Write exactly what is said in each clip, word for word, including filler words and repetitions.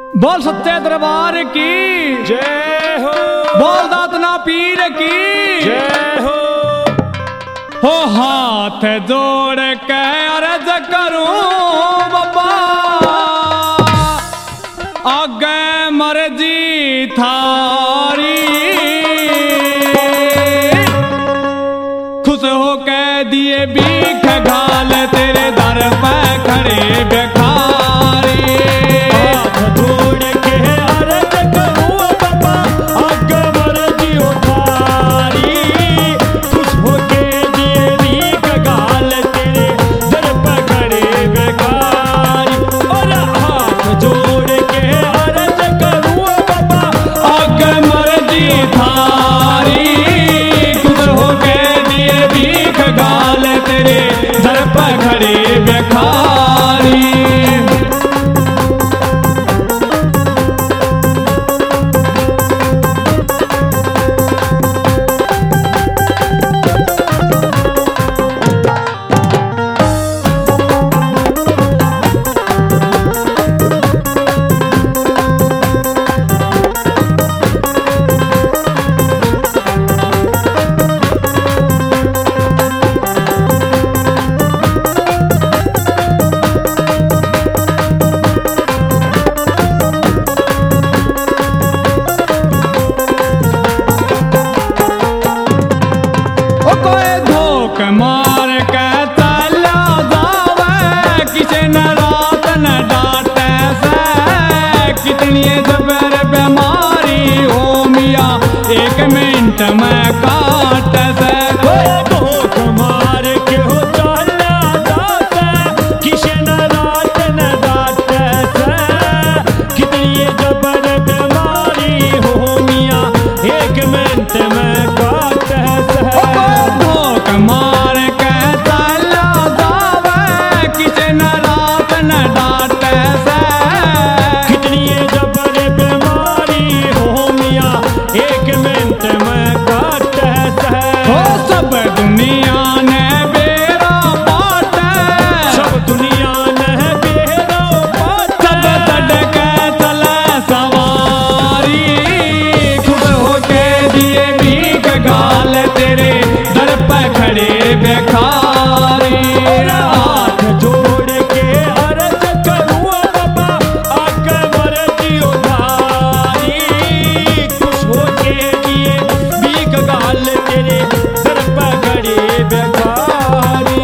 बोल सच्चे दरबार की जय हो। बोल दातना पीर की जय हो। हो हाथ जोड़ के अर्ज करूं बाबा आगे मर्जी थारी खुश हो के दिए भीख घाल तेरे दर पे खड़े भिखारी हाथ जोड़ के अर्ज करूं बाबा आगे मर्जी थारी खुश होके दिए भीख घाल तेरे दर पे खड़े भिखारी। और हाथ जोड़ के अर्ज करूं बाबा आगे मर्जी थारी खुश हो के दिए भीख घाल तेरे दर पे खड़े भिखारी। मार के चला जावे किसी न रात न डांटे से कितनी जबर बीमारी हो मियाँ एक मिनट में काट से भूख मार के हो चला जाता किसी न रात न डांटे से कितनी जबर बीमारी हो मियाँ एक मिनट में काट से। भूख मार के चला जावे किसी न रात न डांटे से कितनी जबर बीमारी हो मियाँ एक मिनट में काट से। हो सब दुनिया ने बेरा पाट सब दुनिया ने बेरा पाट सब सड़क चले सवारी खुश होके दिए भीख घाल तेरे दर पे खड़े भिखारी। हाथ जोड़ के अर्ज करूं बाबा आके मर्जी उधारी खुश होके दिए भीख घाल तेरे सर पे खड़े भिखारी।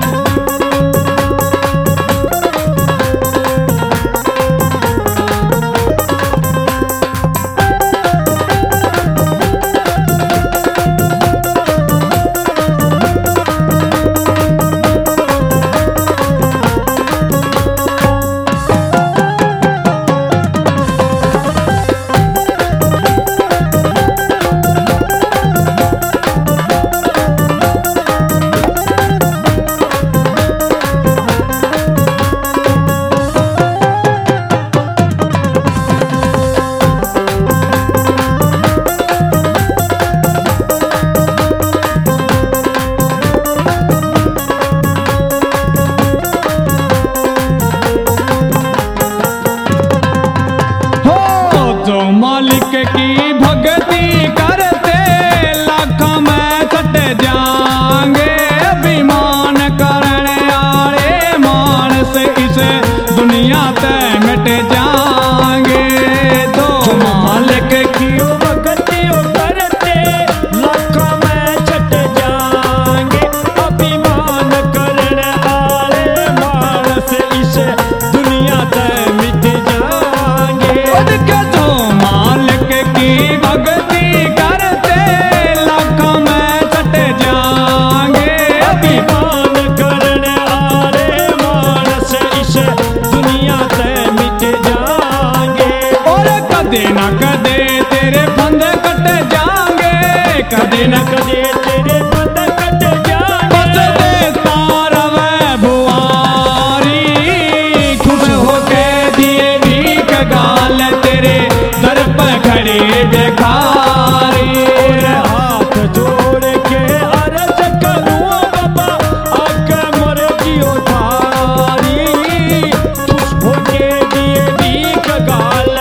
जो मालिक की भक्ति करते लाख में छट जाएंगे अभिमान करने आए मानस इस दुनिया ते मिट जाएंगे। तो मालिक की भक्ति करते लाख में छट जाएंगे अभिमान करने आए मानस इस दुनिया से मिट जाएंगे। के जो मालिक की भक्ति करते लाख में छट जाएंगे अभिमान करने आए मानस इस दुनिया से मिट जाएंगे। और कदे न कदे तेरे फंद कट जाएंगे कदे न कदे तेरे पद कट बस जाएंगे। देता रवे बुआरी खुश होके दिए भीख घाल तेरे दर पे खड़े भिखारी। हाथ जोड़ के अर्ज करूं बाबा आके मर्जी उधारी खुश होके दिए भीख घाल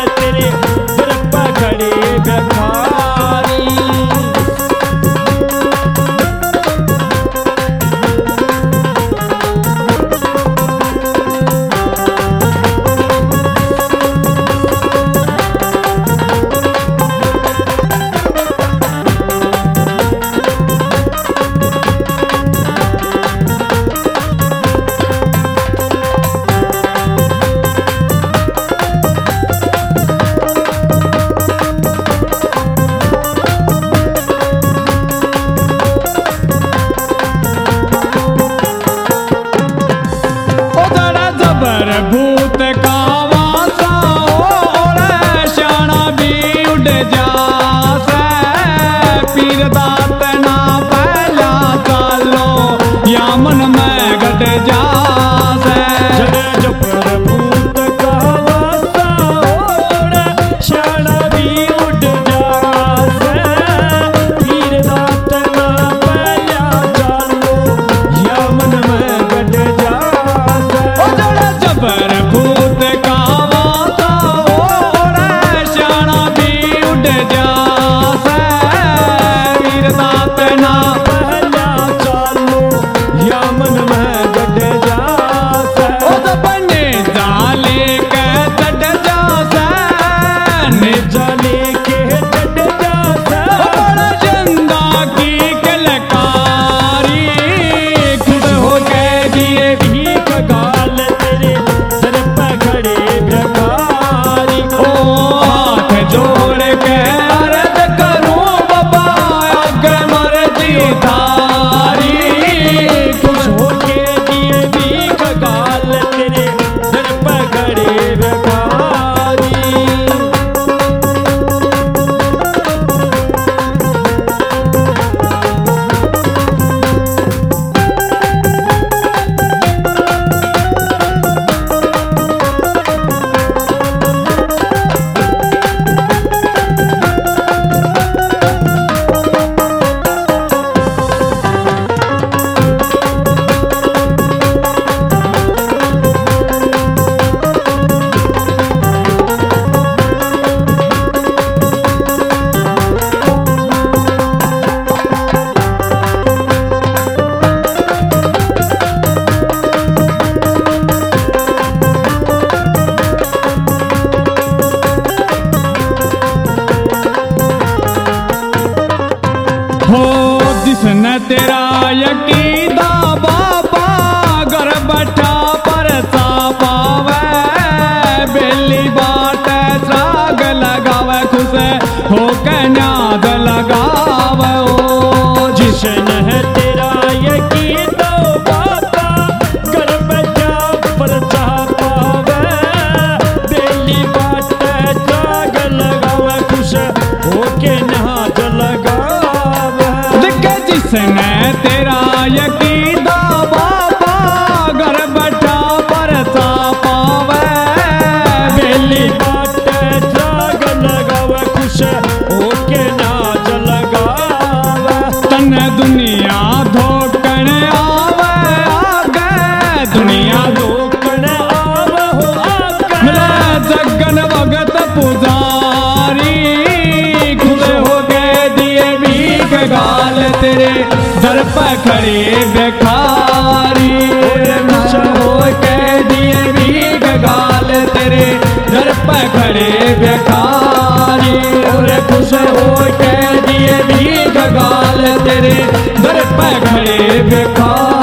जिसने तेरा यकीदा बाबा घर बैठा परसा पावे बेली बाटे जाग लगावे खुश होके नाच लगावे तन दुनिया धोकण आवे आगे दुनिया धोकण आवे हो आगे मेरा जगन भगत पुजारी खुले हो गए दिए भीख गाल तेरे दर पर खड़े बेखारी खुश हो गए दिए भीख गाल तेरे दर पर खड़े बेखारी और खुश हो गए दिए भीख गाल तेरे दर पर खड़े बेखारी